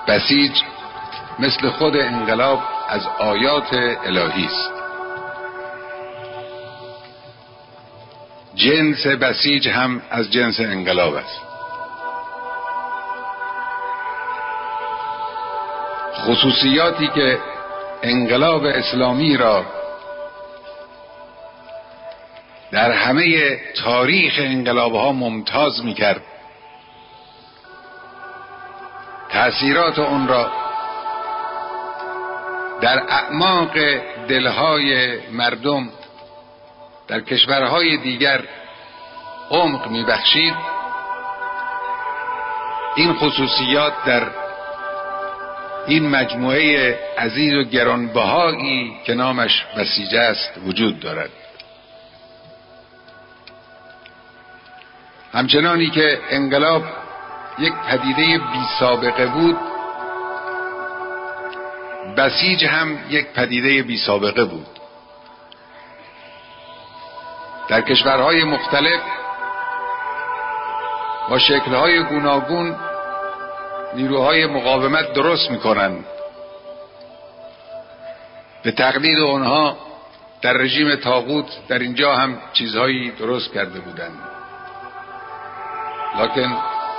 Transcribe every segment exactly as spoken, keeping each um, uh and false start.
بسیج مثل خود انقلاب از آیات الهی است. جنس بسیج هم از جنس انقلاب است. خصوصیاتی که انقلاب اسلامی را در همه تاریخ انقلاب‌ها ممتاز می‌کرد، تأثیرات اون را در اعماق دلهای مردم در کشورهای دیگر عمق می‌بخشید. این خصوصیات در این مجموعه عزیز و گرانبهایی که نامش بسیج است وجود دارد. همچنانی که انقلاب یک پدیده بی سابقه بود، بسیج هم یک پدیده بی سابقه بود. در کشورهای مختلف با شکل‌های گوناگون نیروهای مقاومت درست می‌کنند. به تقلید آنها در رژیم طاغوت در اینجا هم چیزهایی درست کرده بودند، لکن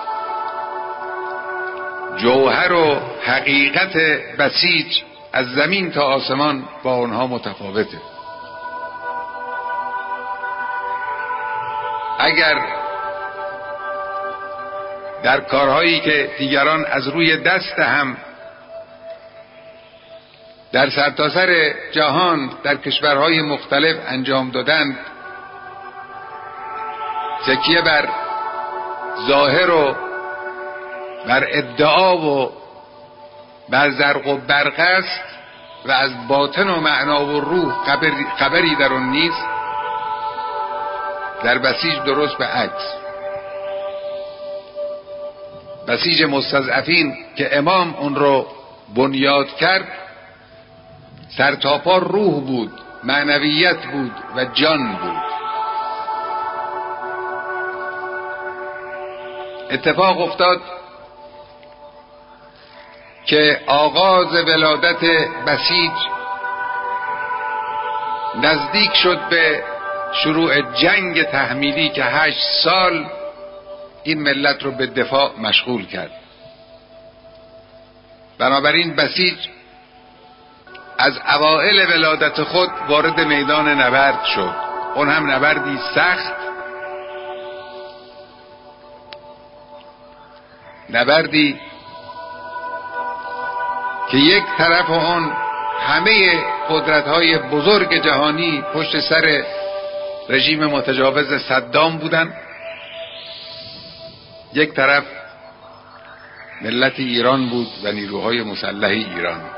جوهر و حقیقت بسیج از زمین تا آسمان با آنها متفاوته. اگر در کارهایی که دیگران از روی دست هم در سرتاسر جهان در کشورهای مختلف انجام دادند تکیه بر ظاهر و بر ادعا و بر زرق و برق است و از باطن و معنا و روح خبری, خبری در اون نیست، در بسیج درست به عکس. بسیج مستضعفین که امام اون رو بنیاد کرد سرتاپا روح بود، معنویت بود و جان بود. اتفاق افتاد که آغاز ولادت بسیج نزدیک شد به شروع جنگ تحمیلی که هشت سال این ملت رو به دفاع مشغول کرد. بنابراین بسیج از اوائل ولادت خود وارد میدان نبرد شد، اون هم نبردی سخت، نبردی که یک طرف اون همه قدرت‌های بزرگ جهانی پشت سر رژیم متجاوز صدام بودن، یک طرف ملت ایران بود و نیروهای مسلح ایران.